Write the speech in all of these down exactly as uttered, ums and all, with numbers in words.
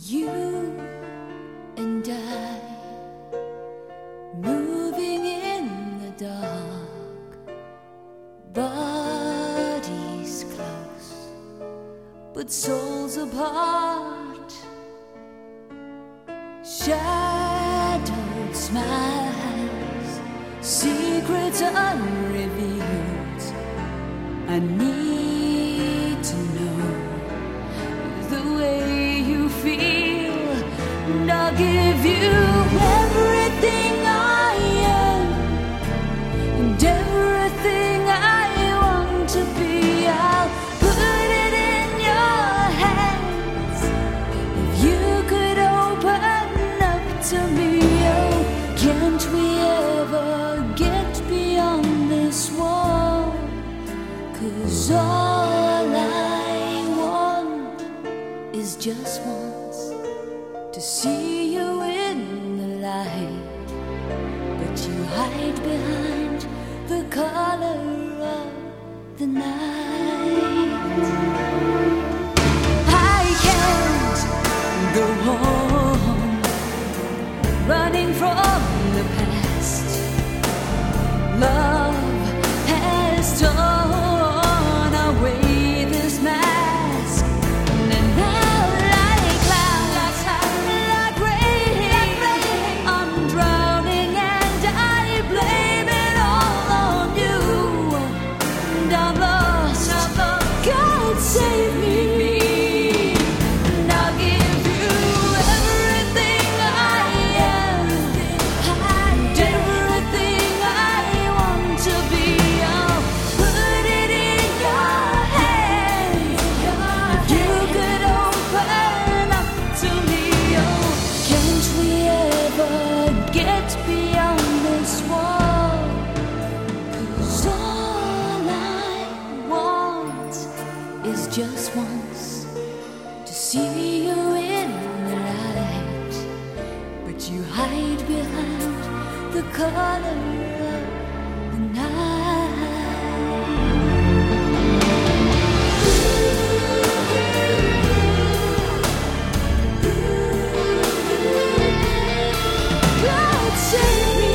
You and I, moving in the dark, bodies close, but souls apart. Shadowed smiles, secrets unrevealed. I need to know the way you feel, and I'll give you everything I am and everything I want to be. I'll put it in your hands. If you could open up to me, oh, can't we ever get beyond this wall? 'Cause all I want is just once to see you in the light, but you hide behind the color of the night. I can't go on running from the past. Love has torn away this mask, and now like clouds, like rain, I'm drowning and I blame it all on you, and I'm lost. God save me. And I'll give you everything I am and everything I want to be. I'll put it in your hands. If you could open up to me, oh, can't we ever get beyond this wall? 'Cause all I want is just once to see you in the light, but you hide behind the color of the night. God save me.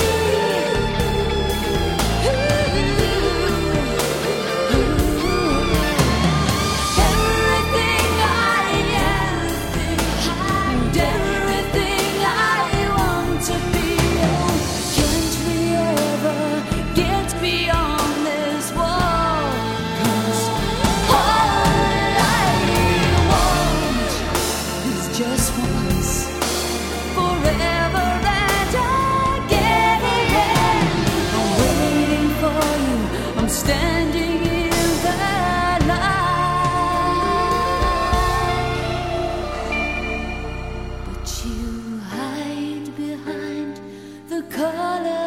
Everything I am and everything I want to be. Oh, can't we ever get beyond this wall? 'Cause all I want is just once, forever and again. I'm waiting for you, I'm standing in the light, but you hide behind the color